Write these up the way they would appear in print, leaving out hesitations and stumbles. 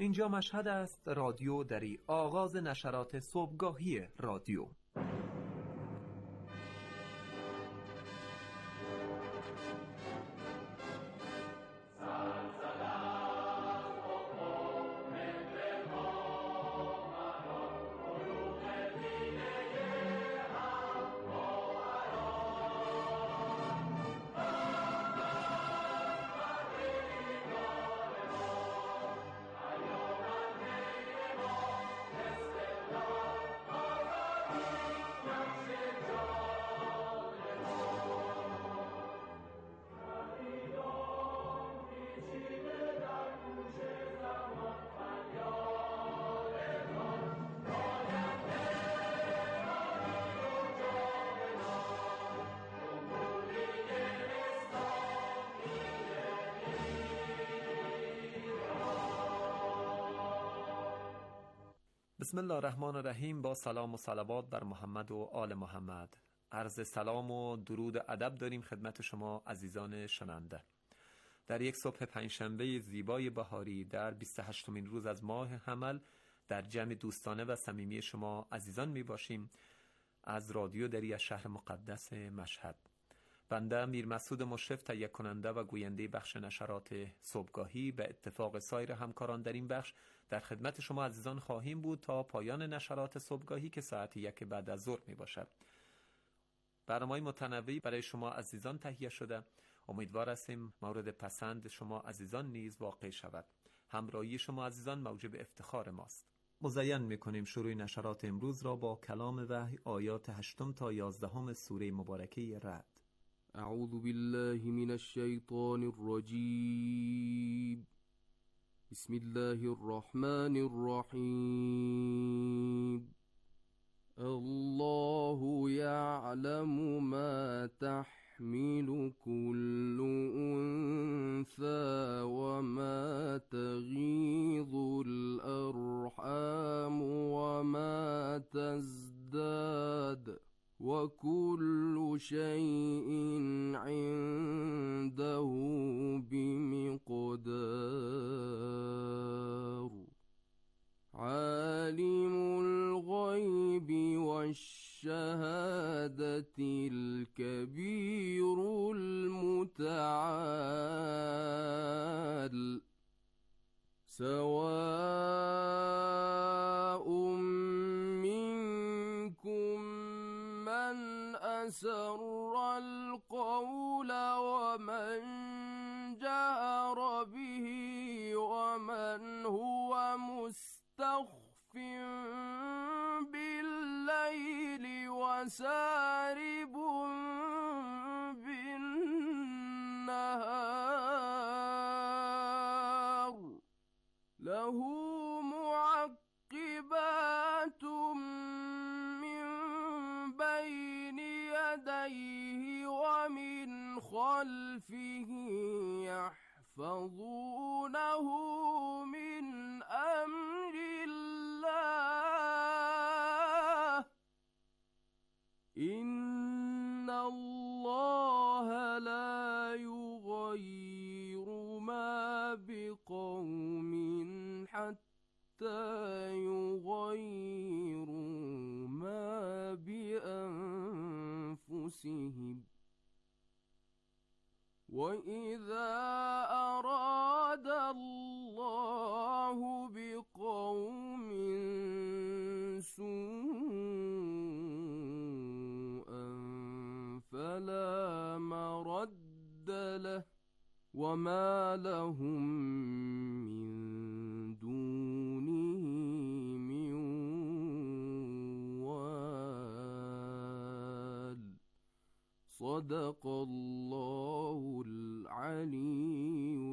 اینجا مشهد است، رادیو دری، آغاز نشرات صبحگاهی رادیو. بسم الله الرحمن الرحیم. با سلام و صلوات بر محمد و آل محمد. عرض سلام و درود و ادب داریم خدمت شما عزیزان شنونده. در یک صبح پنجشنبه زیبای بهاری در 28مین روز از ماه حمل در جمع دوستانه و صمیمی شما عزیزان می باشیم از رادیو دری از شهر مقدس مشهد. بنده میر مسعود مشرف تهیه کننده و گوینده بخش نشرات صبحگاهی به اتفاق سایر همکاران در این بخش در خدمت شما عزیزان خواهیم بود تا پایان نشرات صبحگاهی که ساعت 1 بعد از ظهر می باشد. برنامه‌های متنوعی برای شما عزیزان تهیه شده. امیدوار هستیم مورد پسند شما عزیزان نیز واقع شود. همراهی شما عزیزان موجب افتخار ماست. مزین می‌کنیم شروع نشرات امروز را با کلام وحی آیات 8 تا 11 سوره مبارکه رعد. اعوذ بالله من الشیطان الرجیم. بسم الله الرحمن الرحیم. الله يعلم ما تحمل كل أنثى وما تغيض الأرحام وما تزداد وكل شيء عنده بمقدار. عالم الغيب والشهادة الكبير المتعال. سواء منكم من أسر القول ومن جهر به ومن هو مستخف بالليل وسارب بالنهار. له معقبات من بين يديه ومن خلفه يحفظونه من أمر الله. إن الله لا يغير ما بقوم حتى يغيروا ما بأنفسهم. وإذا أراد الله بقوم سوءا فلا مرد له وما لهم من دونه من وال. صدق الله العلی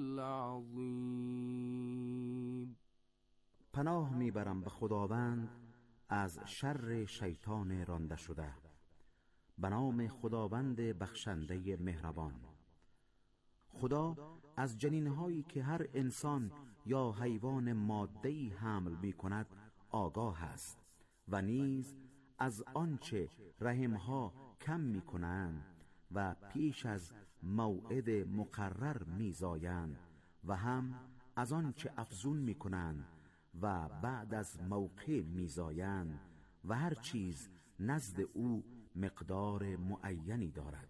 العظیم. پناه میبرم به خداوند از شر شیطان رانده شده. به نام خداوند بخشنده مهربان. خدا از جنینهایی که هر انسان یا حیوان ماده‌ای حمل می‌کند آگاه است و نیز از آنچه رحمها کم می‌کنند و پیش از موعد مقرر می‌زایند و هم از آن چه افزون می کنند و بعد از موقع می زایند و هر چیز نزد او مقدار معینی دارد.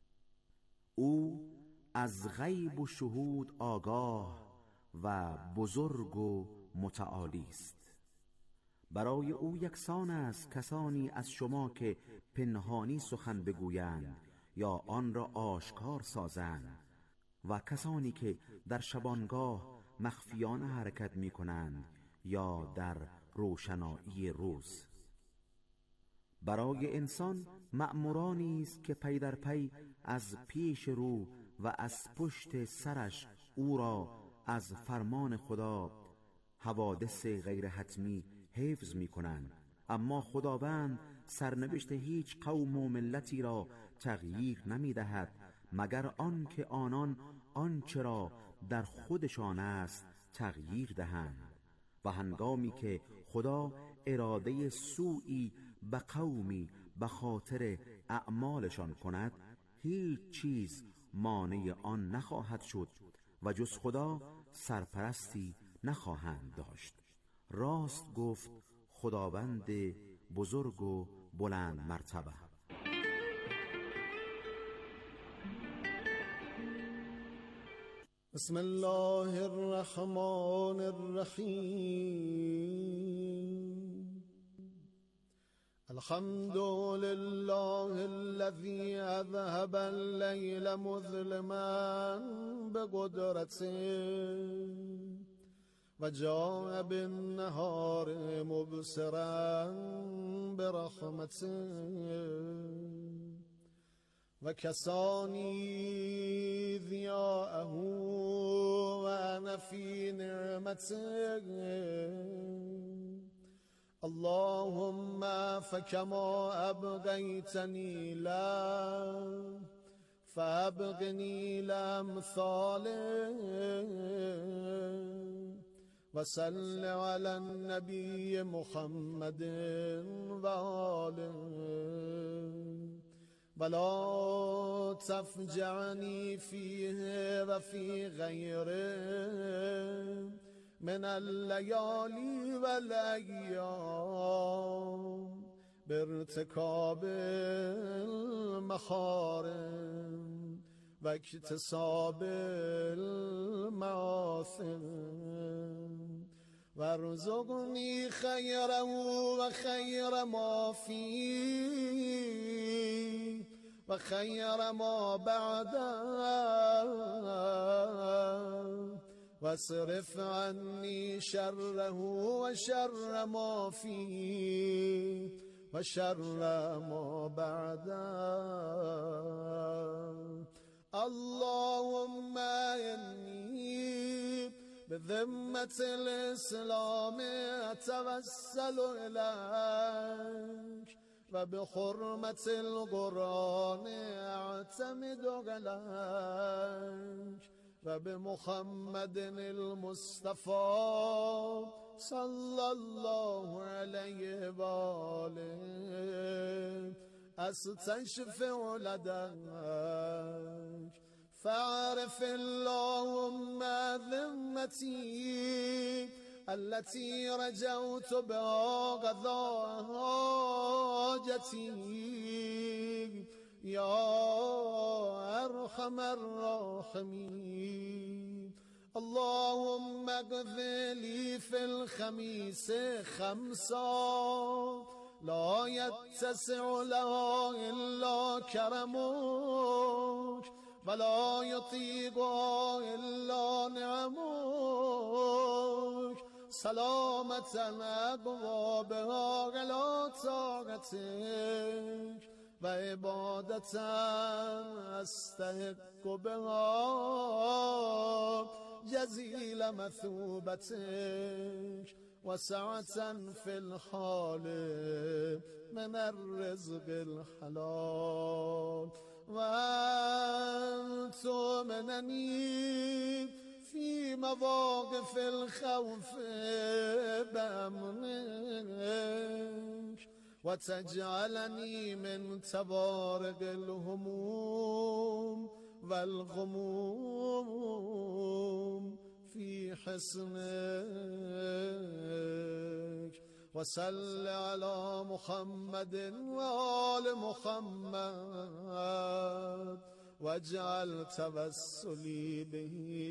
او از غیب و شهود آگاه و بزرگ و متعالی است. برای او یکسان است کسانی از شما که پنهانی سخن بگویند یا آن را آشکار سازند و کسانی که در شبانگاه مخفیانه حرکت می کنند یا در روشنایی روز. برای انسان مأمورانی است که پی در پی از پیش رو و از پشت سرش او را از فرمان خدا حوادث غیر حتمی حفظ می کنند، اما خداوند سرنوشت هیچ قوم و ملتی را تغییر نمی دهد مگر آن که آنان آنچه را در خودشان است تغییر دهند. و هنگامی که خدا اراده سوئی به قومی به خاطر اعمالشان کند، هیچ چیز مانع آن نخواهد شد و جز خدا سرپرستی نخواهند داشت. راست گفت خداوند بزرگ و بلند مرتبه. بسم الله الرحمن الرحیم. الحمد لله الذي اذهب الليل مظلما بقدرته و جاء بالنهار مبصرا برحمته و کسانی ضیاءه و انا فی نعمته. اللهم فكما ابقيتني له فابقني لامثاله وصل على النبي محمد وآله ولا تفجعني فيه وفي غيره من الليالي والأيام بارتكاب المحارم واكتساب المعاصم وارزقني خيره وخير ما فيه وخير ما بعده واصرف عني شره وشر ما فيه وشر ما بعده. اللهم إني بذمة الإسلام أتوسل إليك وبحرمة القرآن أعتمد عليك وبمحمد المصطفى صلى الله عليه وآله أستشفع لديك فاعرف اللهم ذمتي التي رجوت بها قضاء حاجتي يا أرحم الراحمين. اللهم اقض لي في الخميس خمسا لا يتسع لها إلا كرمك ولا يطيقها إلا نعمك سلامة أبوابها على طاعتك وعبادة أستحق بها جزيل مثوبتك وسعة في الحال من الرزق الحلال وأن تؤمنني في مواقف الخوف بأمنك وتجعلني من تبارك الهموم والغموم في حصنك وصل على محمد وآل محمد واجعل توسلي به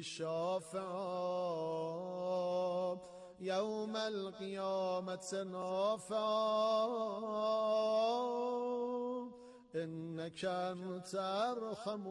شافعا يوم القيامة نافعا إنك أنت أرحم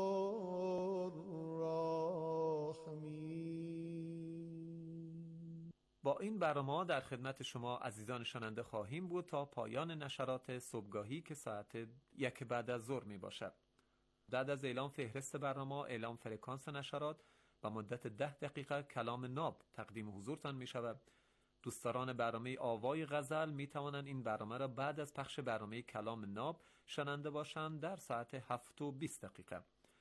الراحمين. با این برنامه در خدمت شما عزیزان شنونده خواهیم بود تا پایان نشرات صبحگاهی که ساعت 1 بعد از ظهر می باشد. بعد از اعلام فهرست برنامه، اعلام فرکانس نشرات و مدت 10 دقیقه کلام ناب تقدیم حضورتان می شود. دوستداران برنامه آوای غزل می توانند این برنامه را بعد از پخش برنامه کلام ناب شنونده باشند در ساعت 7:20 دقیقه.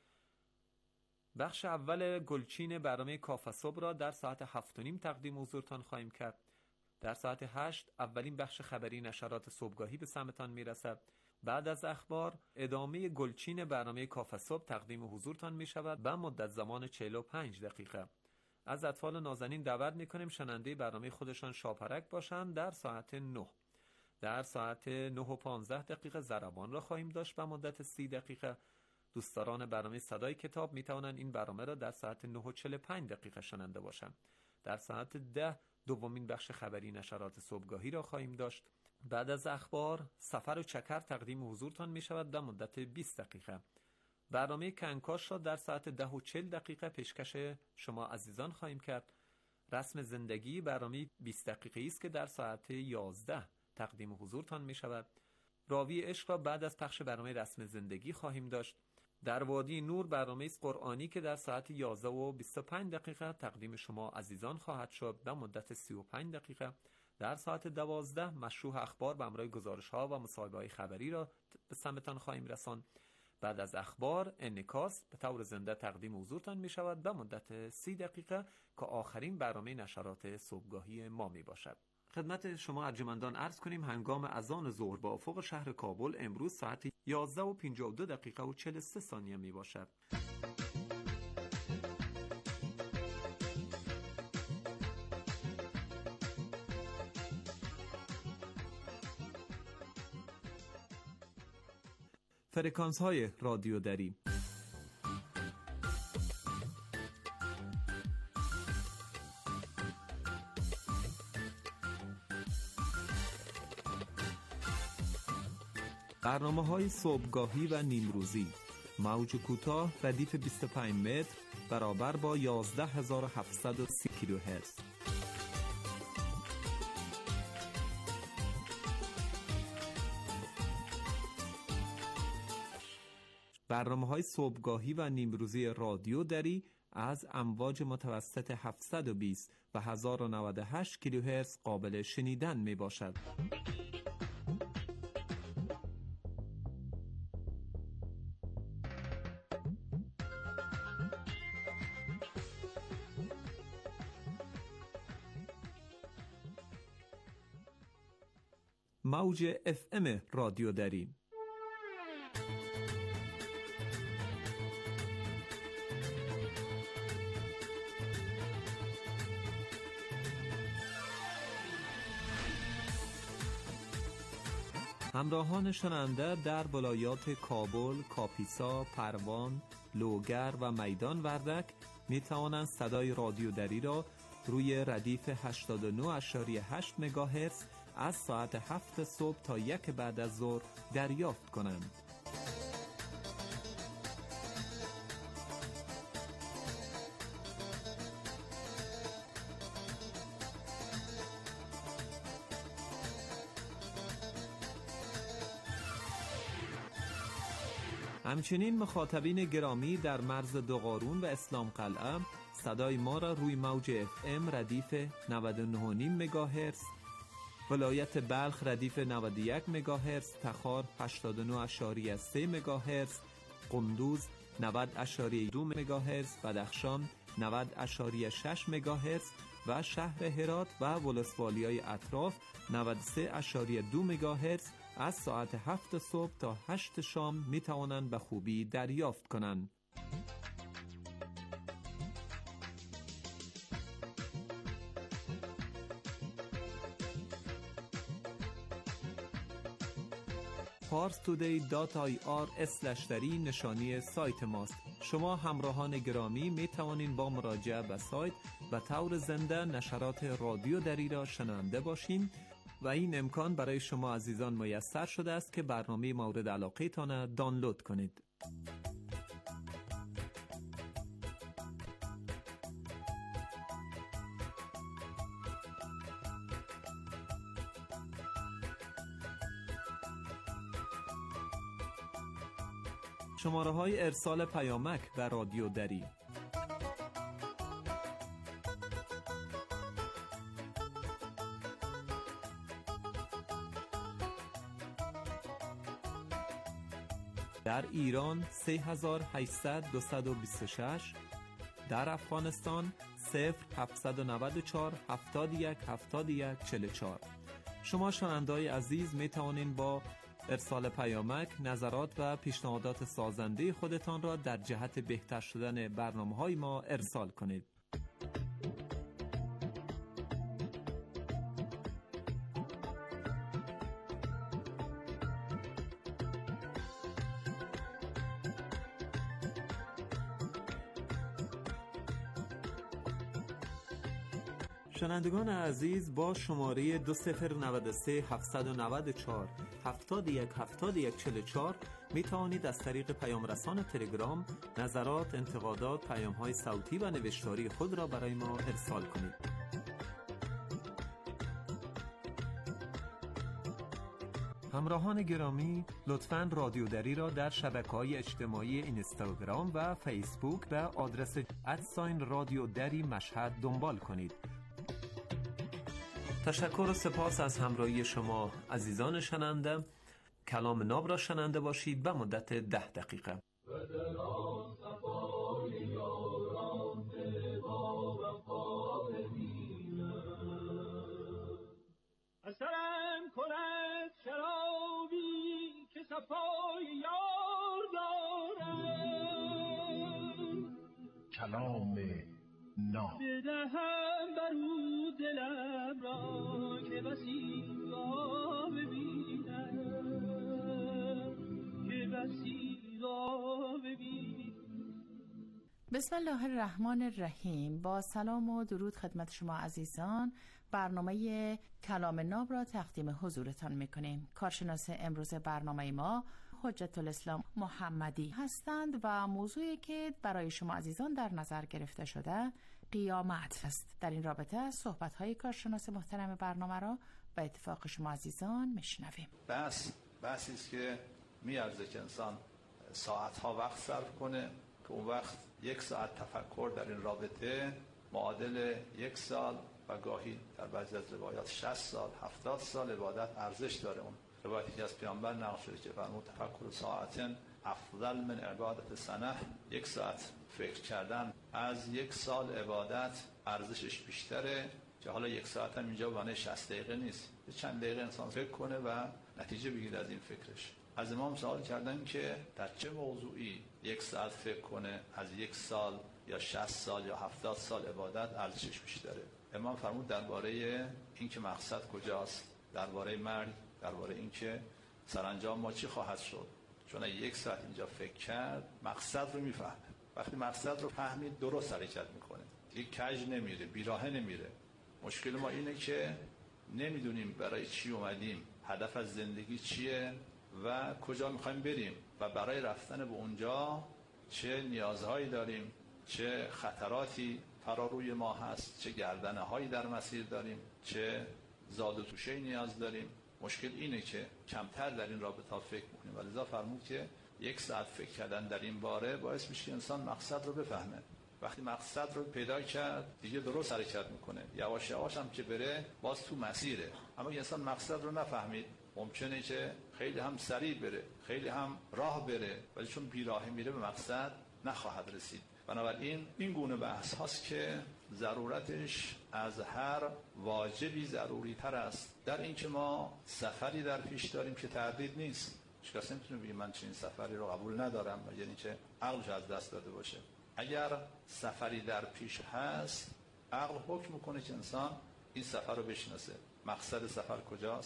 بخش اول گلچین برنامه کافه صبح را در ساعت 7:30 تقدیم حضورتان خواهیم کرد. در ساعت 8 اولین بخش خبری نشرات صبحگاهی به سمتان می رسد. بعد از اخبار ادامه گلچین برنامه کافه صبح تقدیم حضورتان می شود و مدت زمان 45 دقیقه. از اطفال نازنین دعوت می کنیم شنونده برنامه خودشان شاپرک باشند در ساعت 9. در ساعت 9:15 دقیقه ضربان را خواهیم داشت و مدت 30 دقیقه. دوستداران برنامه صدای کتاب می توانند این برنامه را در ساعت 9:45 دقیقه شنونده باشند. در ساعت 10 دومین بخش خبری نشرات صبحگاهی را خواهیم داشت. بعد از اخبار سفر و چکر تقدیم حضورتان می شود در مدت 20 دقیقه. برنامه کنکاش را در ساعت 10:40 دقیقه پیشکش شما عزیزان خواهیم کرد. رسم زندگی برنامه 20 دقیقه‌ای است که در ساعت 11 تقدیم حضورتان می شود. راوی عشق را بعد از پخش برنامه رسم زندگی خواهیم داشت. در وادی نور برنامه قرآنی که در ساعت 11:25 دقیقه تقدیم شما عزیزان خواهد شد به مدت 35 دقیقه. در ساعت 12 مشروح اخبار به همراه گزارش‌ها و مصاحبه‌های خبری را به سمتان خواهیم رساند. بعد از اخبار انعکاس به طور زنده تقدیم حضورتان می شود به مدت 30 دقیقه که آخرین برنامه نشرات صبحگاهی ما می باشد. خدمت شما ارجمندان عرض کنیم هنگام اذان ظهر با افق شهر کابل امروز ساعت 11:52 دقیقه و 43 ثانیه می باشد. فرکانس های رادیو دری. برنامه های صبحگاهی و نیمروزی، موج کوتاه ردیف 25 متر برابر با 11730 کیلوهرتز. برنامه‌های صبحگاهی و نیمروزی رادیو دری از امواج متوسط 720 و 1098 کیلوهرتز قابل شنیدن می باشد. موج FM رادیو دری. همراهان شنونده در ولایات کابل، کاپیسا، پروان، لوگر و میدان وردک می توانند صدای رادیو دری را روی ردیف 89.8 مگاهرتز از ساعت 7 صبح تا 1 بعد از ظهر دریافت کنند. همچنین مخاطبین گرامی در مرز دوقارون و اسلام قلعه صدای ما را روی موج FM ردیف 99.5 مگاهرتز، ولایت بلخ ردیف 91 مگاهرتز، تخار 89.3 مگاهرتز، قندوز 90.2 مگاهرتز، بدخشان 90.6 مگاهرتز و شهر هرات و ولسوالیای اطراف 93.2 مگاهرتز از ساعت 7 صبح تا 8 شام می توانند به خوبی دریافت کنند. parstoday.ir/dari نشانی سایت ماست. شما همراهان گرامی می توانید با مراجعه به سایت و طور زنده نشرات رادیو دری را شنونده باشین و این امکان برای شما عزیزان میسر شده است که برنامه مورد علاقه تان دانلود کنید. شماره‌های ارسال پیامک و رادیو دری: در ایران 3800-226، در افغانستان 0794-71-71-44. شما شنونده‌های عزیز می توانید با ارسال پیامک نظرات و پیشنهادات سازنده خودتان را در جهت بهتر شدن برنامه‌های ما ارسال کنید. شنوندگان عزیز، با شماره 2093-794-71-71-44 می توانید از طریق پیام رسان تلگرام نظرات، انتقادات، پیام‌های صوتی و نوشتاری خود را برای ما ارسال کنید. همراهان گرامی، لطفاً رادیو دری را در شبکه‌های اجتماعی اینستاگرام و فیسبوک به آدرس رادیو دری مشهد دنبال کنید. تشکر و سپاس از همراهی شما عزیزان شنونده. کلام ناب را شنونده باشید به مدت 10 دقیقه. اثرم کند شرابی که صفای یار دارم، کلام ناب بدهم برو دلم را که بسی را ببینم، که بسی را ببینم. بسم الله الرحمن الرحیم. با سلام و درود خدمت شما عزیزان، برنامه کلام ناب را تقدیم حضورتان میکنیم. کارشناس امروز برنامه ما حجت الاسلام محمدی هستند و موضوعی که برای شما عزیزان در نظر گرفته شده قیامت است. در این رابطه صحبت‌های کارشناس محترم برنامه را به اتفاق شما عزیزان میشنویم. بحثی است که میارزه که انسان ساعت‌ها وقت صرف کنه که اون وقت 1 ساعت تفکر در این رابطه معادل 1 سال و گاهی در بعضی از روایات 60 سال 70 سال عبادت ارزش داره. اون روایتی که از پیامبر نقل شده که فرمود تفکر ساعتن افضل من عبادت سنه، 1 ساعت فکر کردن از 1 سال عبادت ارزشش بیشتره. که حالا 1 ساعت هم اینجا معنی 60 دقیقه نیست، چند دقیقه انسان فکر کنه و نتیجه بگیره از این فکرش. از امام سوال کردن که در چه موضوعی 1 ساعت فکر کنه از 1 سال یا 60 سال یا 70 سال عبادت ارزشش بیشتره. امام فرمود درباره این که مقصد کجاست، درباره مرگ، درباره این که سرانجام ما چی خواهد شد. چون 1 ساعت اینجا فکر کرد مقصد رو میفهمه. وقتی مقصد رو فهمید درست حرکت میکنه، دیگه کج نمیره، بیراهه نمیره. مشکل ما اینه که نمیدونیم برای چی اومدیم، هدف از زندگی چیه و کجا میخوایم بریم و برای رفتن به اونجا چه نیازهایی داریم، چه خطراتی فراروی ما هست، چه گردنه هایی در مسیر داریم، چه زاد و توشه نیاز داریم. مشکل اینه که کمتر در این رابطه فکر میکنیم. ولذا فرمود که 1 ساعت فکر کردن در این باره باعث میشه که انسان مقصد رو بفهمه. وقتی مقصد رو پیدا کرد دیگه درست حرکت میکنه. یواش یواش هم که بره باز تو مسیره. اما انسان مقصد رو نفهمید ممکنه که خیلی هم سریع بره، خیلی هم راه بره، ولی چون بیراهه میره به مقصد نخواهد رسید. بنابراین این گونه بحث هاست که ضرورتش از هر واجبی ضروری تر است در این که ما سفری در پیش داریم که تردید نیست. هیچ کس نمیتونه بگه من چنین سفری رو قبول ندارم، یعنی که عقلش از دست داده باشه. اگر سفری در پیش هست عقل حکم میکنه که انسان این سفر رو بشناسه. مقصد سفر کجاست،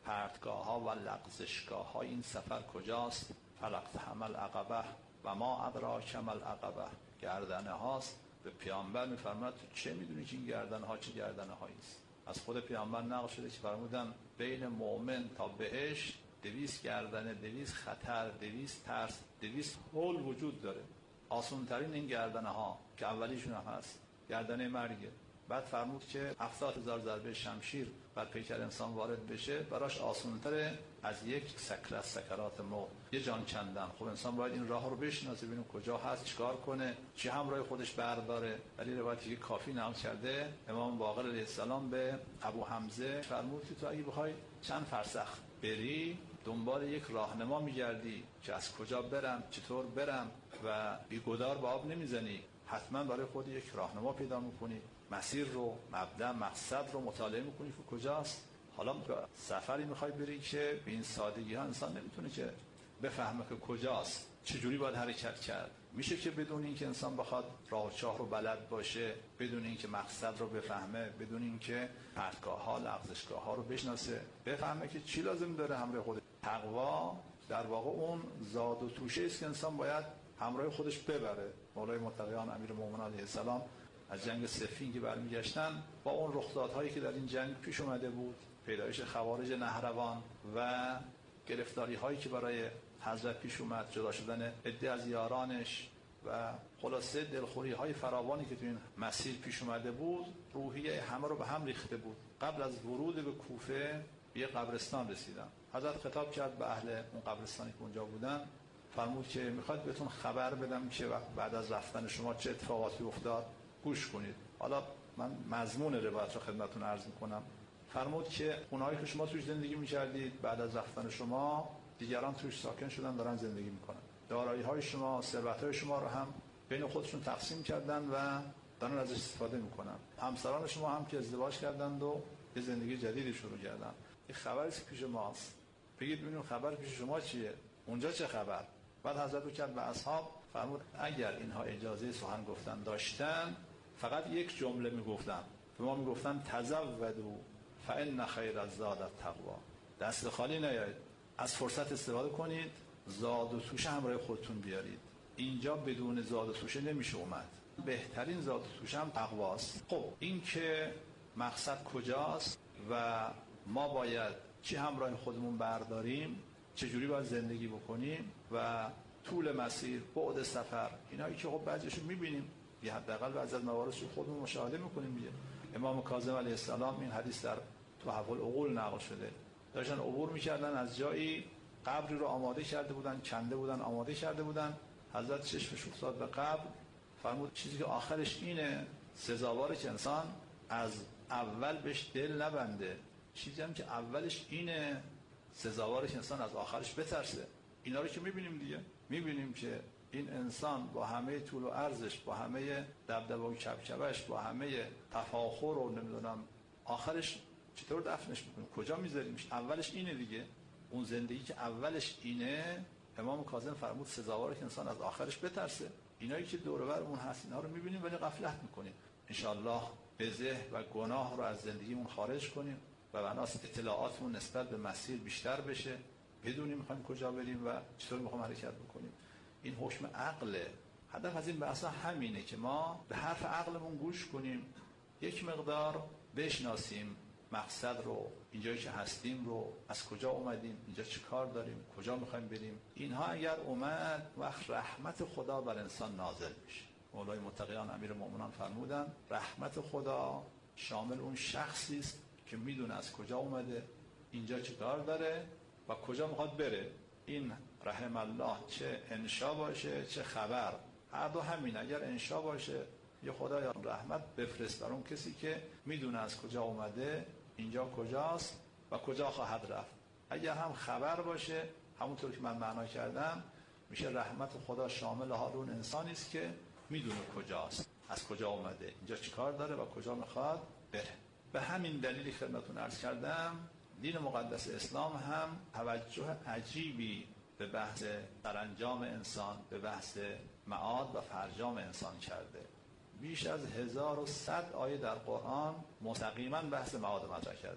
پرتگاه ها و لغزشگاه های این سفر کجاست؟ فلقتحم العقبه و ما ادراک ما العقبه، گردنه هاست. به پیامبر میفرماد تو چه میدونی که این گردنه ها چه گردنه هایی است؟ از خود پیامبر نقل شده که فرمودن بین مؤمن تا بهشت 200 گردنه، 200 خطر، 200 ترس، 200 حول وجود داره. آسان ترین این گردنه ها که اولیشون هم هست گردنه مرگه. بعد فرمود که 70,000 ضربه شمشیر بر پیکر انسان وارد بشه براش آسان‌تره از یک سکرت سکرات موت، یه جان کندن. خب انسان باید این راه رو بشناسه، ببینه کجا هست، چیکار کنه، چی همراه خودش برداره. ولی روایتی که کافی نقل کرده امام باقر علیه السلام به ابو حمزه فرمود که تو اگه بخوای چند فرسخ بری دنبال یک راهنما میگردی که از کجا برم، چطور برم و بیگدار به آب نمیزنی، حتما برای خود یک راهنما پیدا میکنی، مسیر رو، مبدا، مقصد رو مطالعه میکنی که کجاست. حالا سفری میخوای بری که به این سادگی ها انسان نمیتونه که بفهمه که کجاست، چجوری باید حرکت کرد. میشه که بدون اینکه انسان بخواد راه و چاه رو بلد باشه، بدون اینکه مقصد رو بفهمه، بدون اینکه پرتگاه ها، لغزشگاه ها رو بشناسه، بفهمه که چی لازم داره همراه خودش. تقوا در واقع اون زاد و توشه است که انسان باید همراه خودش ببره. مولای متقیان امیرالمومنین علیه السلام از جنگ صفین که برمیگشتن با اون رخدادهایی که در این جنگ پیش اومده بود، پیدایش خوارج نهروان و گرفتاری هایی که برای حضرت پیش اومد، جدا شدن عده از یارانش و خلاصه دلخوری های فراوانی که تو این مسیر پیش اومده بود، روحیه همه رو به هم ریخته بود. قبل از ورود به کوفه به قبرستان رسیدن. حضرت خطاب کرد به اهل اون قبرستانی که اونجا بودن، فرمود که میخواد بهتون خبر بدم که بعد از رفتن شما چه اتفاقاتی افتاد، گوش کنید. حالا من مضمون روایت رو خدمتتون عرض میکنم. فرمود که اونایی که شما توش زندگی میکردید بعد از رفتن شما دیگران توش ساکن شدن، دارن زندگی میکنن. دارایی های شما، ثروت های شما رو هم بین خودشون تقسیم کردن و دارن ازش استفاده میکنن. همسران شما هم که ازدواج کردند و یه زندگی جدیدی شروع کردن. این خبری که پیش ماست، بگید ببینیم خبر پیش شما چیه، اونجا چه خبر. بعد حضرت رو کرد به اصحاب، فرمود اگر اینها اجازه سخن گفتن داشتن فقط یک جمله میگفتن، به ما میگفتن تزودوا فان خیر الزاد التقوا، دست خالی نیایید، از فرصت استفاده کنید، زاد و توشه همراه خودتون بیارید. اینجا بدون زاد و توشه نمیشه اومد. بهترین زاد و توشه هم تقواست. خب این که مقصد کجاست و ما باید چی همراه خودمون برداریم، چجوری باید زندگی بکنیم و طول مسیر، بعد سفر، اینایی که خب بعضیشو میبینیم، یه حداقل بعضی از مواردش رو خودمون مشاهده میکنیم دیگه. امام کاظم علیه السلام این حدیث در تحف العقول نقل شده، داشتن عبور میکردن از جایی، قبری رو آماده کرده بودن، کنده بودن، آماده کرده بودن. حضرت چشمش افتاد به قبر، فرمود چیزی که آخرش اینه سزاواره که انسان از اول بهش دل نبنده، چیزی هم که اولش اینه سزاواره که انسان از آخرش بترسه. اینا رو که میبینیم دیگه، میبینیم که این انسان با همه طول و عرضش، با همه دبدبه و کبکبش، با همه تفاخر و نمیدونم آخرش چطور دفنش میکنیم، کجا میذاریمش. اولش اینه دیگه، اون زندگی که اولش اینه. امام کاظم فرمود سزاواره که انسان از آخرش بترسه. اینایی که دور و برمون هست اینا رو میبینیم ولی غفلت میکنیم. انشالله بزه و گناه رو از زندگیمون خارج کنیم و بناست اطلاعاتمون نسبت به مسیر بیشتر بشه، بدونیم میخوایم کجا بریم و چطور میخوایم حرکت بکنیم. این حکم عقله. هدف از این بحثا همینه که ما به حرف عقلمون گوش کنیم، یک مقدار بشناسیم مقصد رو، اینجایی که هستیم رو، از کجا اومدیم، اینجا چه کار داریم، کجا میخوایم بریم. اینها اگر اومد وقت رحمت خدا بر انسان نازل میشه. مولای متقیان امیرالمومنین فرمودن رحمت خدا شامل اون شخصی است که میدونه از کجا اومده، اینجا چه کار داره و کجا میخواد بره. این رحم الله چه انشا باشه چه خبر، هر دو همین. اگر انشا باشه یه خدایا رحمت بفرست بر اون کسی که میدونه از کجا اومده، اینجا کجاست و کجا خواهد رفت. اگر هم خبر باشه، همونطور که من معنا کردم، میشه رحمت خدا شامل حال اون انسانی است که میدونه کجاست، از کجا اومده، اینجا چیکار داره و کجا میخواد بره. به همین دلیلی خدمتتون عرض کردم دین مقدس اسلام هم توجه عجیبی به بحث سرانجام انسان، به بحث معاد و فرجام انسان کرده. بیش از 1100 آیه در قرآن مستقیما بحث معاد مطرح کرده.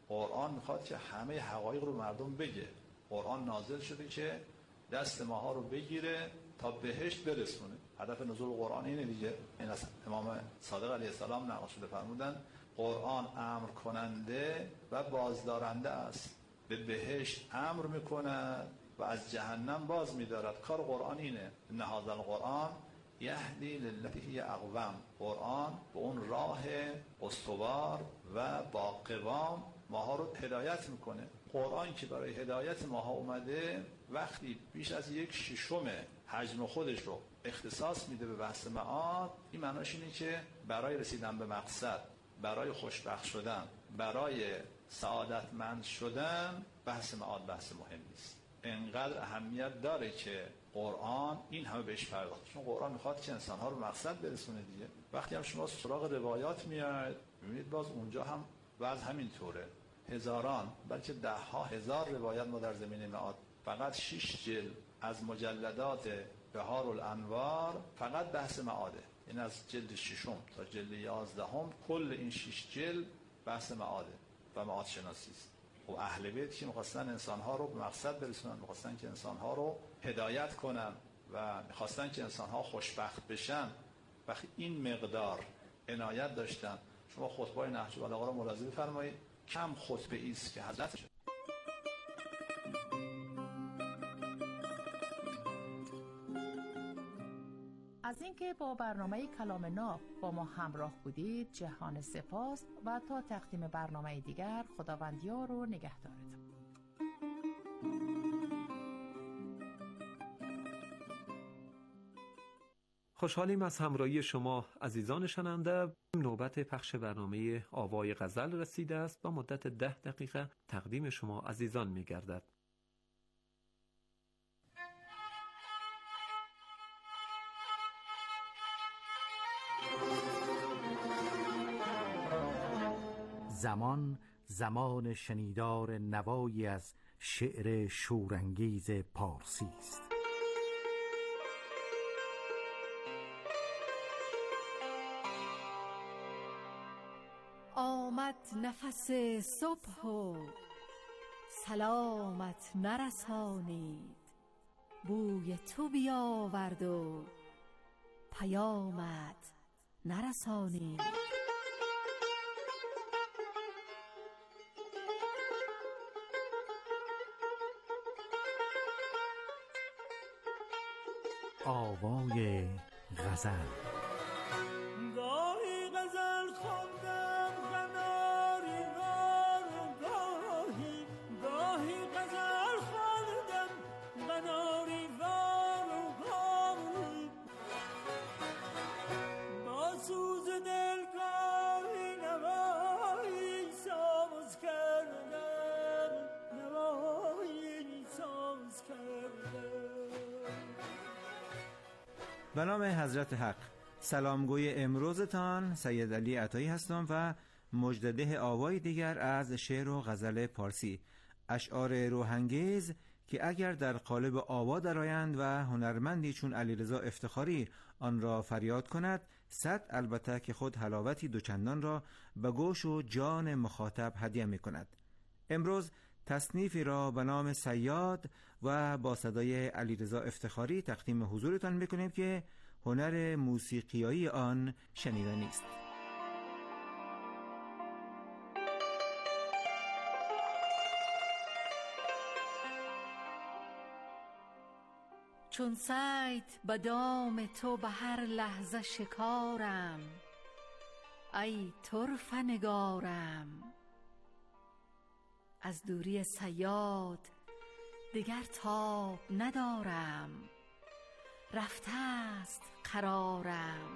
قرآن میخواد که همه حقایق رو مردم بگه. قرآن نازل شده که دست ماها رو بگیره تا بهشت برسونه. هدف نزول قرآن اینه دیگه. این از امام صادق علیه السلام نقل شده، فرمودن قرآن امر کننده و بازدارنده است، به بهشت امر میکند و از جهنم باز میدارد. کار قرآن اینه. ان هذا القرآن یهدی للتی هی اقوم. قرآن به اون راه استوار و با قوام ماها رو هدایت میکنه. قرآن که برای هدایت ماها اومده، وقتی بیش از 1/6 حجم خودش رو اختصاص میده به بحث معاد، این معناش اینه که برای رسیدن به مقصد، برای خوشبخت شدن، برای سعادتمند شدن، بحث معاد بحث مهم نیست. انقدر اهمیت داره که قرآن این همه بهش پرداخته، چون قرآن میخواد که انسانها رو مقصد برسونه دیگه. وقتی هم شما سراغ روایات میاد، میبینید باز اونجا هم وضع همین طوره. هزاران بلکه 10,000 هزار روایت ما در زمینه معاد. فقط 6 جلد از مجلدات بهار الانوار فقط بحث معاده. این از جلد 6 تا جلد 11 کل این 6 جلد بحث معاده و معاد شناسی است. و اهل بیت که می‌خواستن انسان‌ها رو به مقصد برسونن، می‌خواستن که انسان‌ها رو هدایت کنن و می‌خواستن که انسان‌ها خوشبخت بشن، وقتی این مقدار عنایت داشتن. شما خطبه‌های نهج البلاغه رو ملاحظه بفرمایید، کم خطبه ایست که حضرت از اینکه با برنامه کلام ناب با ما همراه بودید جهان سپاس و تا تقدیم برنامه دیگر خداوند یار و نگهدارتون. خوشحالیم از همراهی شما عزیزان شنونده. نوبت پخش برنامه آوای غزل رسیده است. با مدت 10 دقیقه تقدیم شما عزیزان می‌گردد. زمان شنیدار نوایی از شعر شورانگیز پارسی است. آمد نفس صبح و سلامت نرسانید، بوی تو بیاورد و پیامت نرسانید. آوای غزل. گاهی غزل خواندم قناری وار و گاهی غزل خواندم قناری وار و گاهی با سوز دل گاهی نوایی ساز کردم، نوایی ساز کردم. به نام حضرت حق. سلامگوی امروزتان سید علی عطایی هستم و مجدده آوای دیگر از شعر و غزل پارسی، اشعار روحانگیز که اگر در قالب آوا درآیند و هنرمندی چون علیرضا افتخاری آن را فریاد کند، صد البته که خود حلاوتی دوچندان را به گوش و جان مخاطب هدیه می کند. امروز تصنیفی را به نام صیاد و با صدای علیرضا افتخاری تقدیم حضورتان میکنیم که هنر موسیقیایی آن شنیدنی است. چون صید به دام تو به هر لحظه شکارم، ای طرفه نگارم. از دوری صیاد دیگر تاب ندارم، رفته است قرارم.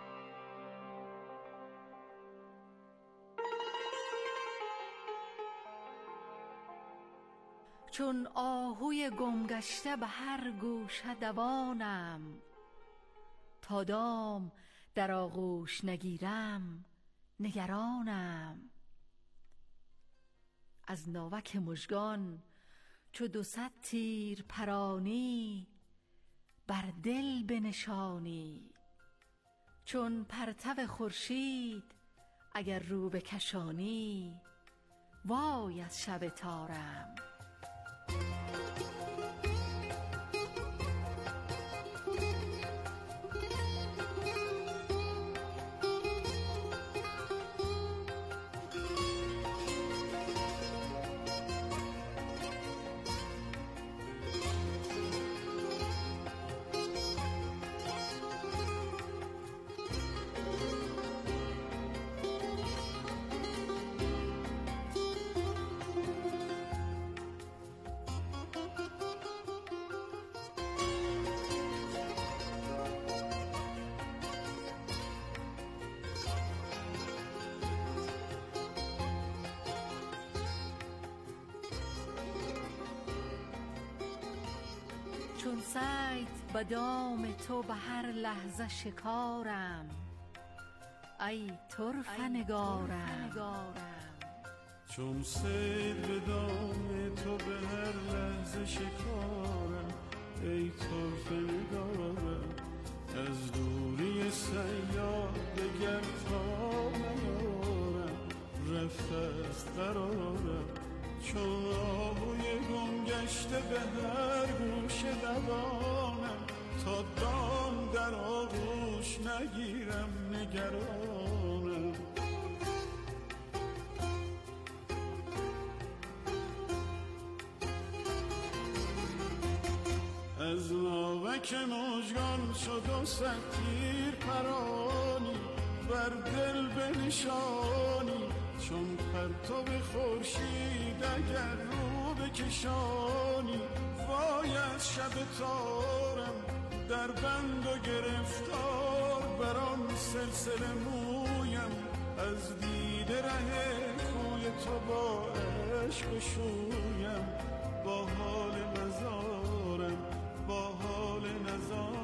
چون آهوی گمگشته به هر گوشه دوانم، تا دام در آغوش نگیرم نگرانم. از ناوک مژگان چو 200 تیر پرانی، بر دل بنشانی. چون پرتو خورشید اگر رو بکشانی، وای از شب تارم. چون صید به دام تو به هر لحظه شکارم، ای طرفه نگارم. چون صید به دام تو به هر لحظه شکارم، ای طرفه نگارم. از دوری صیاد دگر تا نیارم، رفته است قرارم. چون آهوی گم گشته به هر گوش دوانم، تا دام در آغوش نگیرم نگرانم. از ناوک مژگان شد و صد تیر پرانی، بر دل بنشانی. چون پرتو خورشید اگر رو بکشانی، وای از شب تارم در بند و گرفتار. بر آن سلسله مویم از دیده ره کوی تو با عشق شویم. با حال نزارم، با حال نزارم.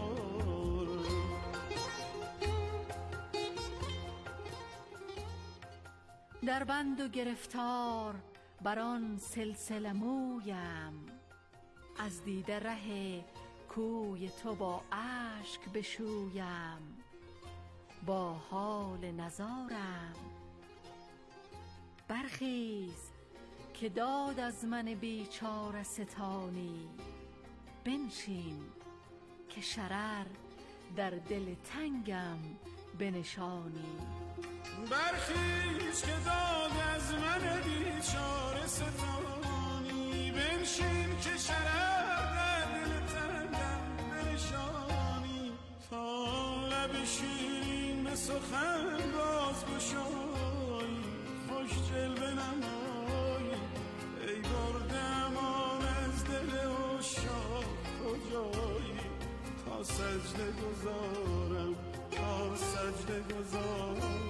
در بند و گرفتار بر آن سلسله مویم، از دیده ره کوی تو با اشک بشویم. با حال نزارم. برخیز که داد از من بیچاره ستانی، بنشین که شرر در دل تنگم بنشانی. برخیز که داد از من بیچاره ستانی، بنشین که شرر در دل تنگم بنشانی. تا لب شیرین به سخن باز گشایی، خوش جلوه نمایی. ای برده امان از دل عشاق کجایی، تا سجده گذارم، تا سجده گذارم.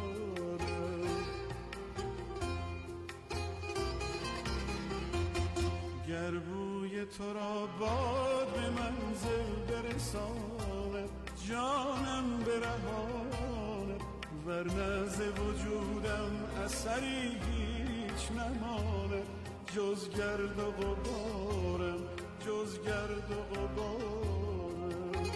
گر بوی تو را باد به منزل برساند، جانم برهاند. ورنه ز وجودم اثری هیچ نماند، جز گرد و غبارم، جز گرد و غبارم.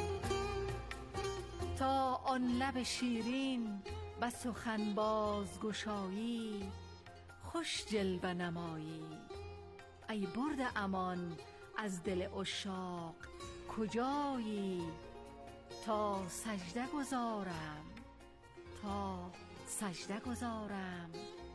تا آن لب شیرین به سخن بازگشایی، خوش جلوه نمایی. ای برده امان از دل عشاق کجایی، تا سجده گذارم، تا سجده گذارم.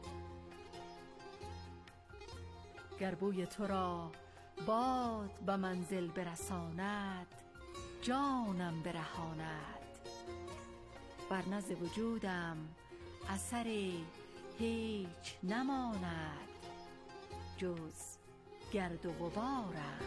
گر بوی تو را باد به منزل برساند، جانم برهاند. ورنه ز وجودم اثری هیچ نماند، جز گرد و غبارم.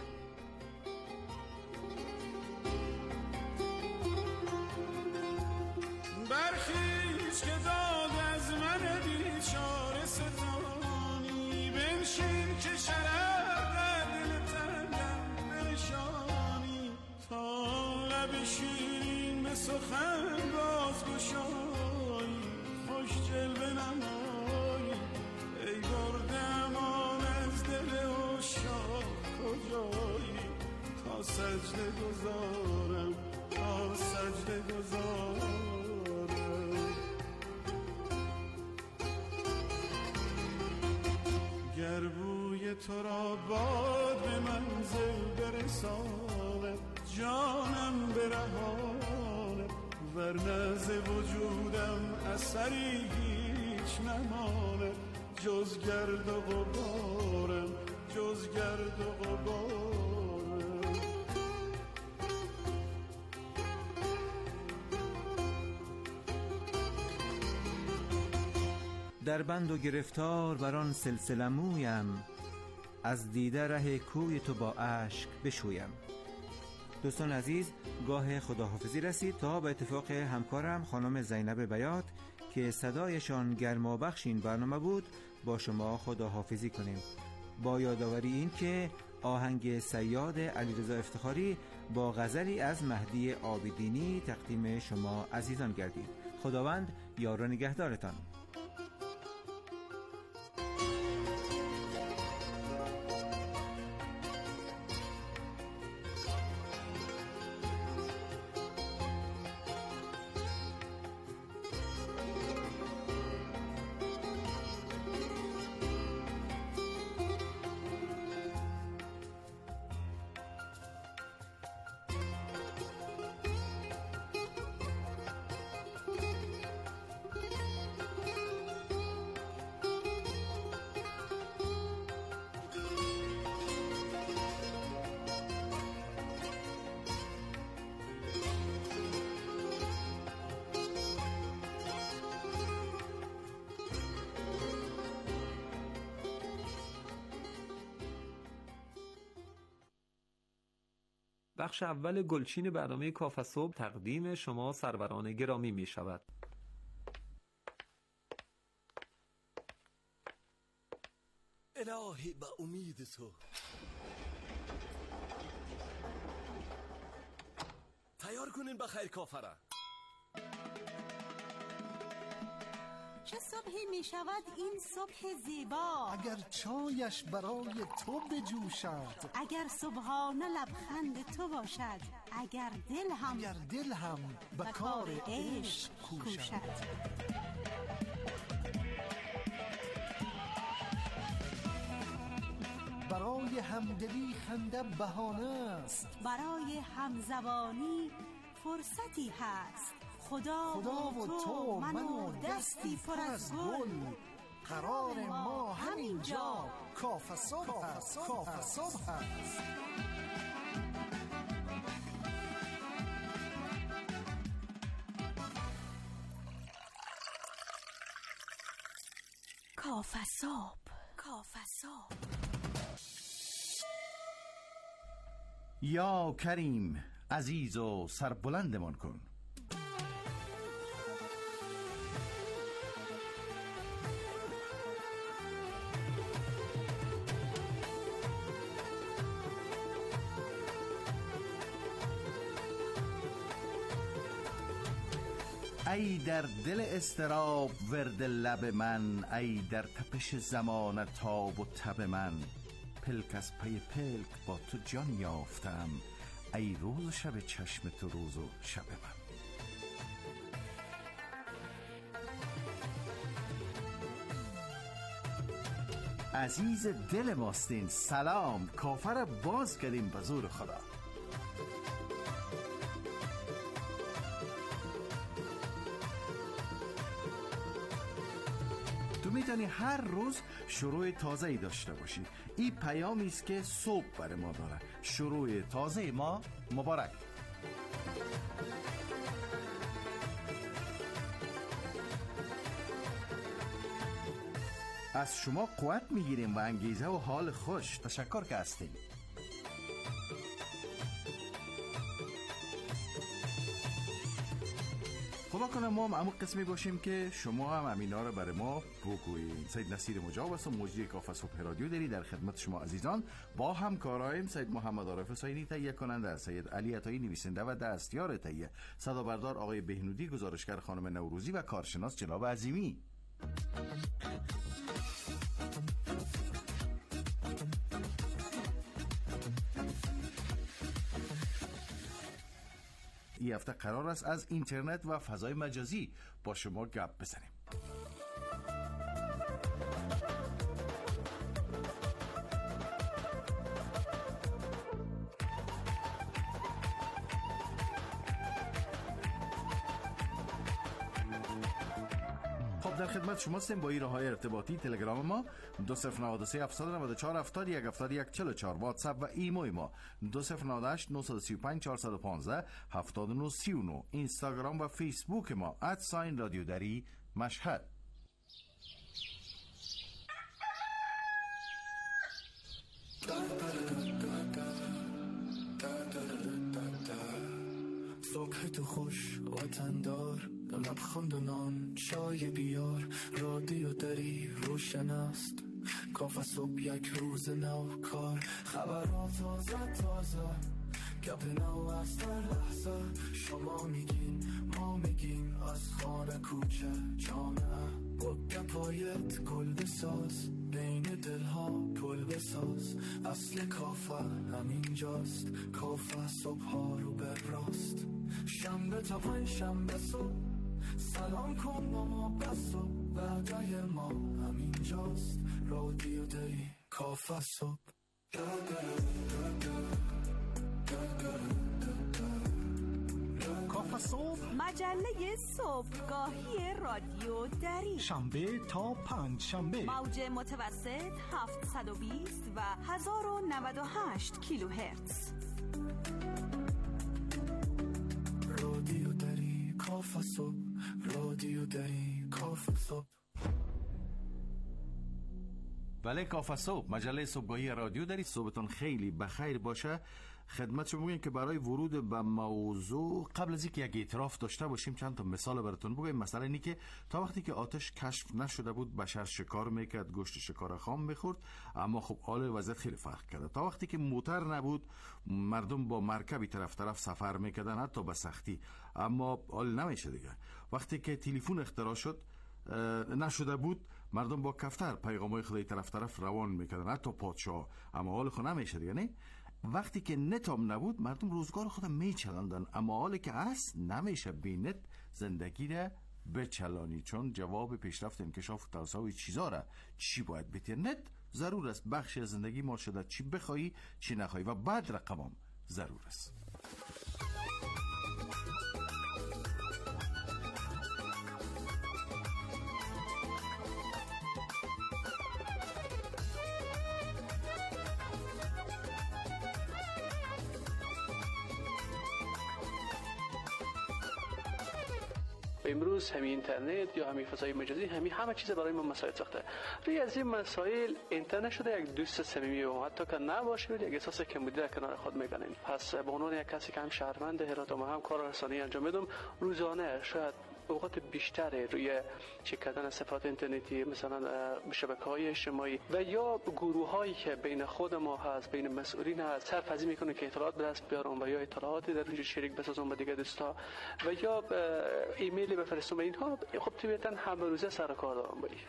برخیز که داد از من بیچاره ستانی، بنشین که شرر در دل تنگم بنشانی. تا لب شیرین به سخن بازگشایی، خوش جلوه نمایی. ای برده امان از دل عشاق کجایی، تا سجده گذارم، تا سجده گذارم. تو را باد به منزل برساند، جانم برهاند، ورنه ز وجودم اثری هیچ نماند، جز گرد و غبارم، جز گرد و غبارم. در بند و گرفتار بران سلسله مویم، از دیده ره کوی تو با اشک بشویم. دوستان عزیز، گاه خداحافظی رسید تا به اتفاق همکارم خانم زینب بیات که صدایشان گرمابخش این برنامه بود با شما خداحافظی کنیم، با یادآوری این که آهنگ صیاد علیرضا افتخاری با غزلی از مهدی عابدینی تقدیم شما عزیزان گردید. خداوند یار و نگهدارتان. بخش اول گلچین برنامه کاف صبح تقدیم شما سروران گرامی می شود. الهی به امید تو تیار کنین بخیر کافره. چه صبحی می شود این صبح زیبا، اگر چایش برای تو بجوشد، اگر صبحانه لبخند تو باشد، اگر دل هم به کار عشق کوشد. برای همدلی خنده بهانه است، برای همزبانی فرصتی هست. خدا و تو من و دستی پر از گل، قرار ما همینجا کاف صبح هست. کاف صبح. یا کریم عزیز و سربلندمان کن. ای در دل استراب ورد لب من، ای در تپش زمان تاب و تب من، پلک از پی پلک با تو جان یافتم، ای روز و شب چشم تو روز و شب من. عزیز دل ماستین، سلام، کافر باز کردیم به زور خدا. تو میتونی هر روز شروع تازه‌ای داشته باشی. این پیامی است که صبح برای ما داره. شروع تازه ما مبارک. از شما قوت میگیریم و انگیزه و حال خوش. تشکر که هستیم. خدا کنه ما هم همون قسمی باشیم که شما هم امینا رو برای ما بگویید. سید نصیر مجاب است و مجری کاف صبح رادیو داری در خدمت شما عزیزان با همکارایم سید محمد عارف حسینی تهیه کننده، سید علی عطایی نویسنده و دستیار تهیه، صدا بردار آقای بهنودی، گزارشگر خانم نوروزی و کارشناس جناب عظیمی. این هفته قرار است از اینترنت و فضای مجازی با شما گپ بزنیم. در خدمت شما هستیم با راه های ارتباطی. تلگرام ما 2093 794 70 171 44، واتساپ و ایموی ما 2098 935 415 7939، اینستاگرام و فیسبوک ما @رادیو دری مشهد. صبح تو خوش وطندار، لبخند و نان چای بیار، رادیو دری روشن است، کافه صبح یک روز نو کار، خبرات تازه گپ نو از در لحظه، شما میگین ما میگیم، از خانه کوچه جامعه، با گپایت گل بساز، بین دلها پل بساز، اصل کافه همینجاست، کافه صبح ها رو براست، شنبه تا پنج شنبه صبح، سلام کن ما بس و بعدای ما همینجاست، رادیو دری کافه صبح. کافه صبح، مجله صبحگاهی رادیو دری، شنبه تا پنج شنبه، موج متوسط 720 و 1098 کیلوهرتز. رادیو دری کافه صبح، رادیو دری کافه صبح. بله، کافه صبح، مجله صبحگاهی رادیو دری. صبحتون خیلی بخیر باشه. خدمت شما بگیم که برای ورود به موضوع قبل از اینکه یک اعتراف داشته باشیم چند تا مثال براتون بگم. مثلا اینی که تا وقتی که آتش کشف نشده بود بشر شکار میکرد، گوشت شکار خام میخورد، اما خب حال وضعیت خیلی فرق کرده. تا وقتی که موتر نبود مردم با مرکبی طرف سفر میکردن، حتی به سختی، اما حال نمیشه دیگه. وقتی که تلفن اختراع شد نشده بود مردم با کفتر پیغامای خدای طرف روان میکردن، حتی پادشاه، اما حال خود نمیشه دیگه. نه، وقتی که نت هم نبود مردم روزگار خودم میچلاندن، اما حالی که هست نمیشه بی نت زندگی را بچلانی، چون جواب پیشرفت انکشاف و توسعه چیزا را چی باید بیتی. نت ضرور است، بخش زندگی ما شده، چی بخوایی چی نخوایی، و بعد رقمم ضرور است. امروز همین اینترنت یا همین فضای مجازی همه چیز برای ما مسائل ساخته. روی از این مسائل اینترنت شده یک دوست صمیمی و حتی که نباشه یک احساس کمبودی در کنار خود می‌کنین. پس به عنوان یک کسی که هم شهروند هرات و هم کار رسانه‌ای انجام میدم، روزانه شاید اوقات بیشتری روی چک کردن صفحات اینترنتی، مثلا شبکه‌های اجتماعی و یا گروه‌هایی که بین خود ما هست، بین مسئولین هست، سرپرستی میکنه که اطلاعات به دست بیارم و یا اطلاعاتی در اونجا شریک بسازم با دیگه دوستا و یا ایمیلی بفرستم. و اینها خب طبیعتاً همه روزه سر کار دارم بایی.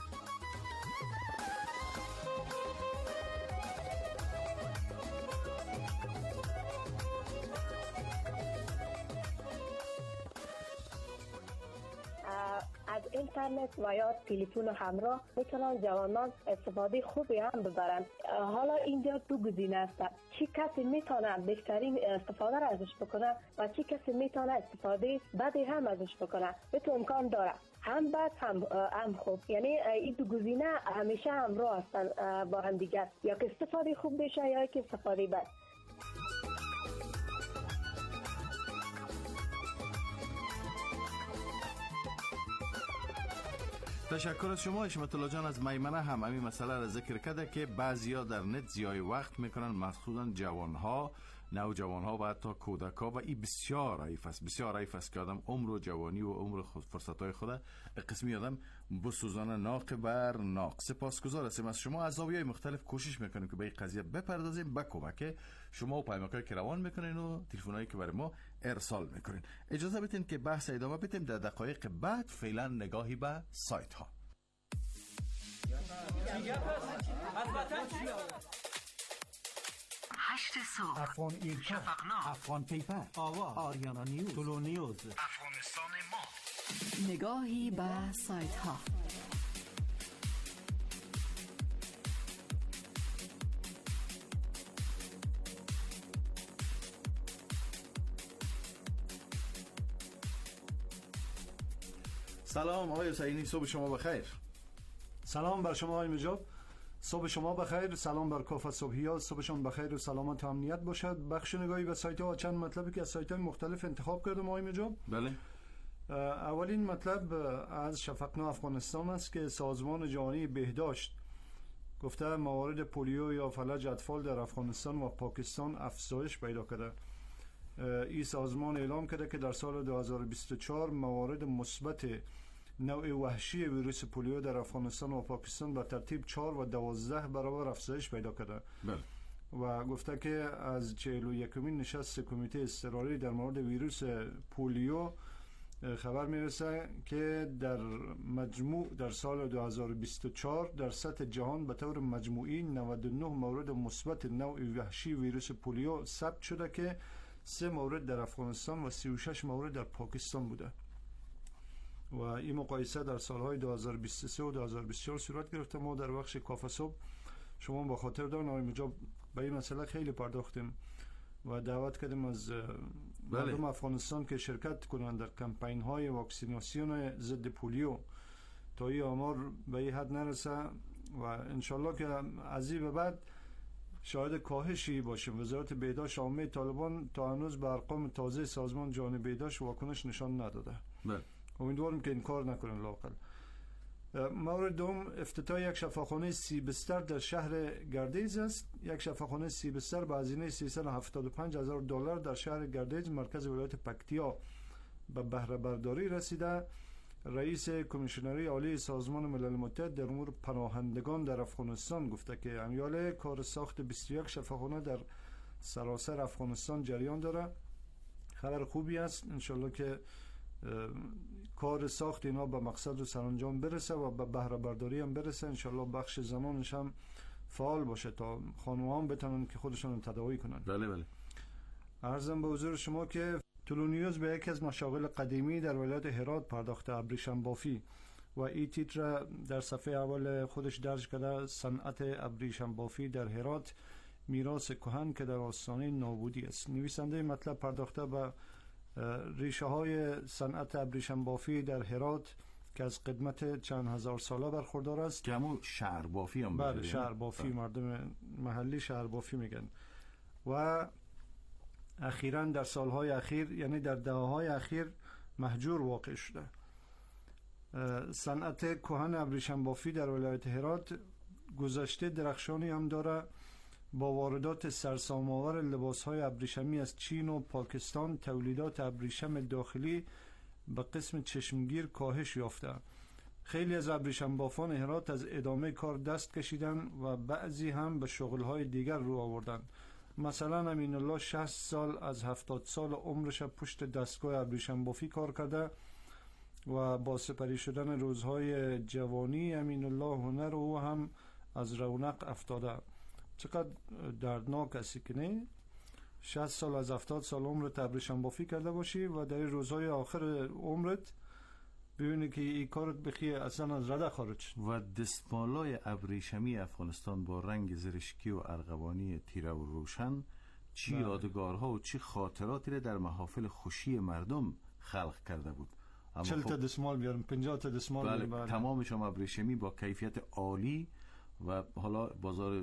از اینترنت و یا تلفن همراه میتونن جوانان استفاده خوبی هم ببرن. حالا اینجا دو گزینه است، چی کسی میتونه بهترین استفاده را ازش بکنه و چی کسی میتونه استفاده بدی هم ازش بکنه. به تو امکان داره هم بد هم خوب، یعنی این دو گزینه همیشه همراه هستن با هم دیگر، یا که استفاده خوب بشه یا که استفاده بد. تشکر از شما حشمت الله جان. از میمنه هم همین مسئله را ذکر کرده که بعضیا در نت ضیاع وقت میکنن، مخصوصا جوانها، نوجوانها و حتی کودک‌ها، و این بسیار عیف است که آدم عمر و جوانی و عمر فرصت‌های خود قسمی آدم بسوزانه ناق بر ناق. سپاسگزار هستیم از شما. از زاویه‌های مختلف کوشش میکنیم که به این قضیه بپردازیم با کمک شما و پیامک‌هایی که روان میکنین و تلفن‌هایی که برای ما ارسال میکنین. اجازه بدین که بحث ادامه بدیم در دقایق بعد. فعلا نگاهی به سایت ها. 8 صبح، افغان ایرکا، شفقنامه، افغان پیپر، آواز، آریانا نیوز، تولو نیوز، افغانستان ما. نگاهی به سایت ها. سلام آقای حسینی، صبح شما بخیر. سلام بر شما آقای مجاب، صبح شما بخیر. سلام بر کافه صبحیات، صبحشان بخیر و سلامت و امنیت باشد. بخش نگاهی به سایت ها چند مطلبی که از سایت های مختلف انتخاب کردم آقای مجاب. بله. اولین مطلب از شفقنا افغانستان است که سازمان جهانی بهداشت گفته موارد پولیو یا فلج اطفال در افغانستان و پاکستان افزایش پیدا کرده. این سازمان اعلام کرده که در سال 2024 موارد مثبت نوع وحشی ویروس پولیو در افغانستان و پاکستان به ترتیب 4 و 12 برابر افزایش پیدا کرده. بله. و گفته که از 41مین نشست کمیته اضطراری در مورد ویروس پولیو خبر میرسه که در مجموع در سال 2024 در سطح جهان به طور مجموعی 99 مورد مثبت نوع وحشی ویروس پولیو ثبت شده که 3 مورد در افغانستان و 36 مورد در پاکستان بوده. و این مقایسه در سالهای 2023 و 2024 صورت گرفته. ما در بخش کافه صبح شما با خاطر دارین آقای مجاب به این مسئله خیلی پرداختیم و دعوت کردیم از مردم افغانستان که شرکت کنند در کمپین های واکسیناسیون ضد پولیو تا این آمار به این حد نرسه و انشالله که از این به بعد شاهد کاهشی باشیم. وزارت بهداشت عامه طالبان تا هنوز به ارقام تازه سازمان جهانی بهداشت واکنش نشان نداده. بله. امیدوارم که این کار نکنن لااقل. مورد دوم افتتاح یک شفاخانه 30 بستر در شهر گردیز است. یک شفاخانه 30 بستر به هزینه $375,000 در شهر گردیز مرکز ولایت پکتیا به بهره برداری رسیده. رئیس کمیشنری عالی سازمان ملل متحد در امور پناهندگان در افغانستان گفته که امیال کار ساخت 21 شفاخانه در سراسر افغانستان جریان داره. خبر خوبی است. انشالله که کار ساخت اینا به مقصد و سرانجام برسه و به بهره برداری هم برسه. انشالله بخش زمانش هم فعال باشه تا خانوام بتونن که خودشون تداوی کنن. بله بله. عرضم به حضور شما که تلونیوز به یکی از مشاغل قدیمی در ولایت هرات پرداخته، ابریشم بافی، و این تیتر در صفحه اول خودش درج کرده: صنعت ابریشم بافی در هرات میراث کهن که در آستانه نابودی است. نویسنده مطلب پرداخته به ریشه های صنعت ابریشم بافی در هرات که از قدمت چند هزار ساله برخوردار است. که همون شهر بافی هم بله، شهر بافی، مردم محلی شهر بافی میگن. و اخیراً در سالهای اخیر، یعنی در دهه‌های اخیر، مهجور واقع شده. صنعت کهن ابریشم بافی در ولایت هرات گذشته درخشانی هم داره. با واردات سرسام‌آور لباس‌های ابریشمی از چین و پاکستان تولیدات ابریشم داخلی به قسم چشمگیر کاهش یافته. خیلی از ابریشم بافان هرات از ادامه کار دست کشیدن و بعضی هم به شغل‌های دیگر رو آوردن. مثلا امین الله 60 سال از 70 سال عمرش پشت دستگاه ابریشم بافی کار کرده و با سپری شدن روزهای جوانی امین الله هنر او هم از رونق افتاده. چقدر دردناک است که نه 60 سال از 70 سال عمرت ابریشم بافی کرده باشی و در روزهای آخر عمرت ببینی که این کارت بخیه اصلا از رده خارج. و دستمالای ابریشمی افغانستان با رنگ زرشکی و ارغوانی تیره و روشن چی یادگارها و چی خاطراتی را در محافل خوشی مردم خلق کرده بود. 40 تا دستمال بیارم، 50 تا دستمال بیارم. تمامش هم ابریشمی با کیفیت عالی و حالا بازار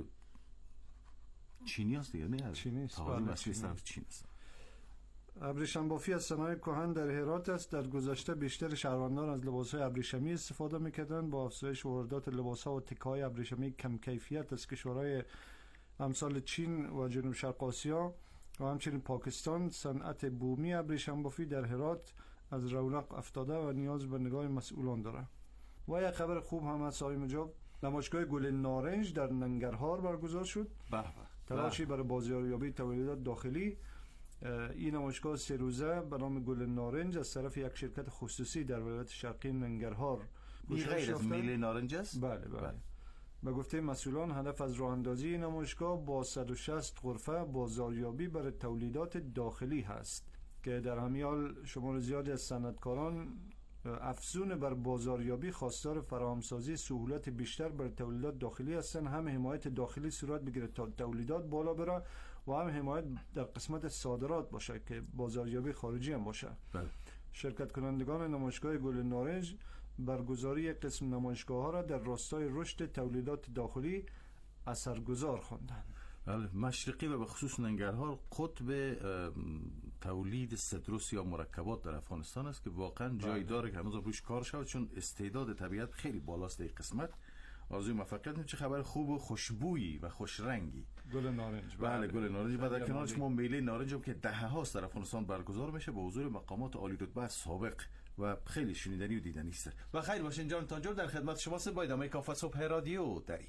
چینی است دیگه، نه چینی است. چین است. ابریشم بافی از صنایع کهن در هرات است. در گذشته بیشتر شهروندان از لباس‌های ابریشمی استفاده می‌کردند. با افزایش واردات لباس‌ها و تکه‌های ابریشمی کم کیفیت از کشورهای امثال چین و جنوب شرق آسیا و همچنین پاکستان، صنعت بومی ابریشم بافی در هرات از رونق افتاده و نیاز به نگاه مسئولان داره. و یک خبر خوب هم از آقای مجاب: نمایشگاه گل نارنج در ننگرهار برگزار شد. تلاشی برای بازاریابی تولیدات داخلی. این نمایشگاه 3 روزه به نام گل نارنج از طرف یک شرکت خصوصی در ولایت شرقی ننگرهار غیر از میله نارنج است. بله. به گفته مسئولان هدف از راه اندازی این نمایشگاه با 160 غرفه بازاریابی برای تولیدات داخلی هست که در همین حال شمار زیادی از صنعتکاران افزون بر بازاریابی خواستار فراهمسازی سهولت بیشتر برای تولیدات داخلی هستند. هم حمایت داخلی صورت بگیره تا تولیدات بالا بره و هم حمایت در قسمت صادرات باشه که بازاریابی خارجی هم باشه. شرکت کنندگان نمایشگاه گل نارنج برگزاری یک قسم نمایشگاه ها را در راستای رشد تولیدات داخلی اثرگذار خواندند. بله، مشرقی و به خصوص ننگرهار قطب تولید ستروس یا مرکبات در افغانستان است که واقعا جای داره که هنوز روش کار شود، چون استعداد طبیعت خیلی بالاست در این قسمت. آرزوی موفقیت. چه خبر خوب و خوشبویی و خوش رنگی گل نارنج. بله گل نارنج. و در کنارش ما میله نارنج هم که دهه هاست در افغانستان برگزار میشه با حضور مقامات عالی رتبه سابق و خیلی شنیدنی و دیدنی است. و خیر باشین جان تاجور، در خدمت شما است با ادامه کافه صبح رادیو دری.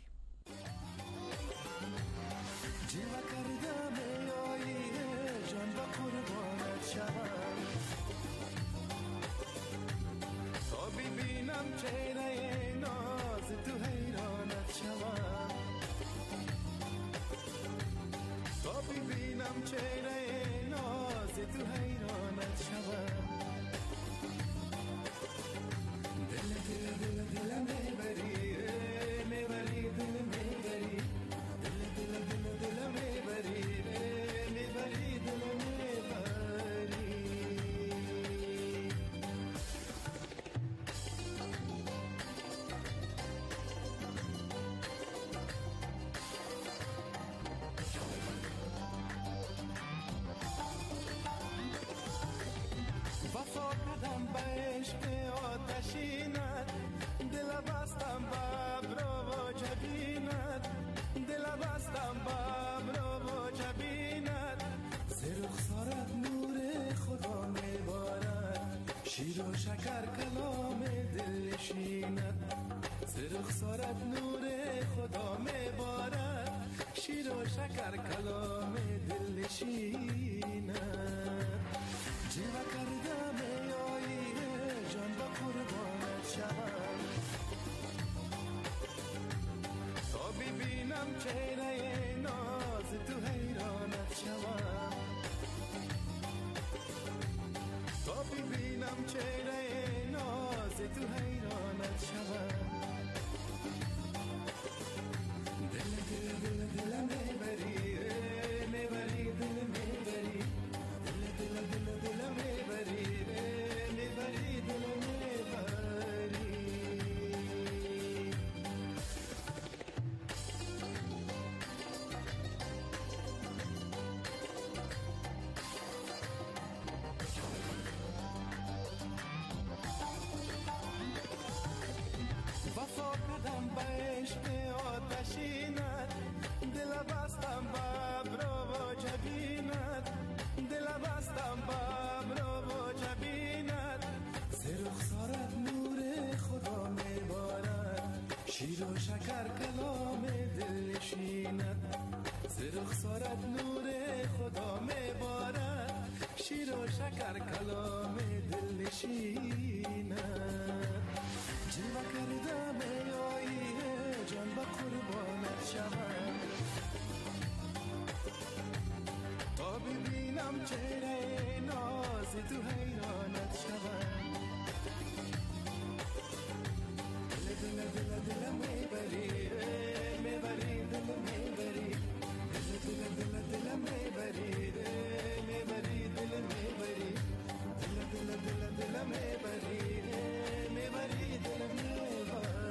شیر و شکر کلام دل نشیند، ز رخسارت نور خدا میبارد. شیر و شکر کلام دل نشیند، جلوه کرده می آیی جان با قربانت شوم، تا ببینم چهره ناز تو حیرانت شوم. دل دل دل میبری میبری دل میبری، دل دل دل دل میبری میبری دل میبری، دل دل دل دل میبری میبری دل میبری.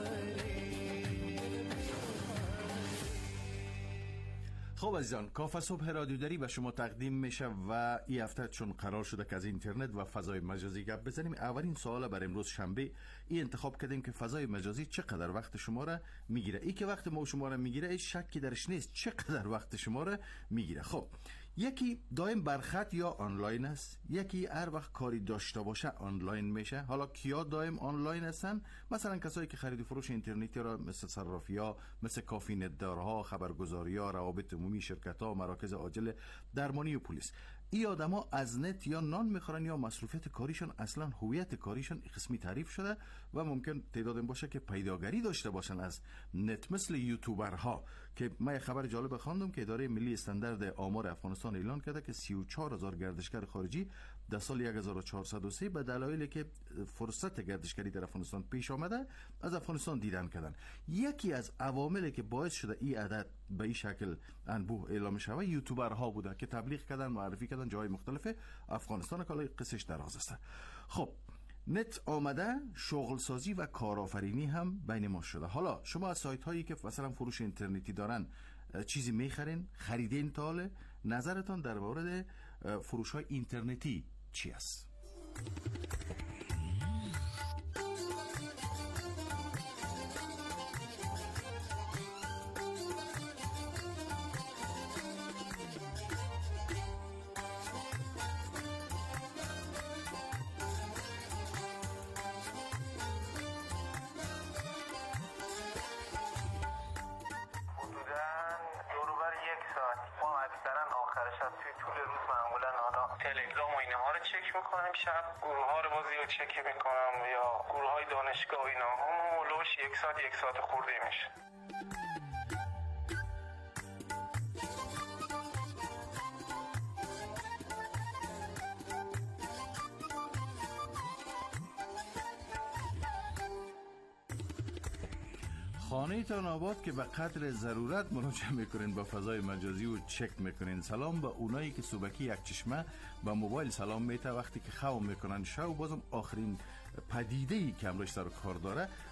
خب عزیزان، کافه صبح رادیو دری به شما تقدیم میشه و این هفته چون قرار شده که از اینترنت و فضای مجازی گپ بزنیم، اولین سوال بر امروز شنبه این انتخاب کردیم که فضای مجازی چقدر وقت شما را میگیره. این که وقت ما شما را میگیره این شکی درش نیست، چقدر وقت شما را میگیره. خب یکی دائم برخط یا آنلاین است، یکی هر وقت کاری داشته باشه آنلاین میشه. حالا کیا دائم آنلاین هستن؟ مثلا کسایی که خرید و فروش اینترنتی را مثل صرافی‌ها، مثل کافی نت‌دارها، خبرگزاری‌ها، روابط عمومی، شرکت‌ها، مراکز عاجل درمانی و پلیس. این آدما از نت یا نان میخورن یا مصروفیت کاریشون اصلا هویت کاریشون قسمی تعریف شده و ممکن تعداد این باشه که پیداگری داشته باشن از نت، مثل یوتیوبرها که من یه خبر جالب خواندم که اداره ملی استاندارد آمار افغانستان اعلان کرده که 34,000 گردشگر خارجی در سال 1403 به دلایلی که فرصت گردشگری در افغانستان پیش آمده از افغانستان دیدن کردن. یکی از عواملی که باعث شده این عدد به این شکل انبوه اعلام شود یوتیوبرها بوده که تبلیغ کردن، معرفی کردن جای مختلف افغانستان که قصهش دراز است. خب نت آمده، شغل سازی و کارآفرینی هم بین ما شده. حالا شما از سایت هایی که مثلا فروش اینترنتی دارن چیزی میخرین، خریدین تا حالا؟ نظرتان در مورد فروش های اینترنتی چی است؟ تلگرام و اینها رو چک میکنم، شب گروه ها رو باز یا چک میکنم یا گروه های دانشگاه و اینا هم لوش یک ساعت خورده میشه. خانه تان آباد که به قدر ضرورت مراجعه میکنین با فضای مجازی و چک میکنین. سلام به اونایی که صبحی یک چشمه به موبایل سلام میته وقتی که خواب میکنن شو. بازم آخرین پدیده‌ای که امروز سر کار داره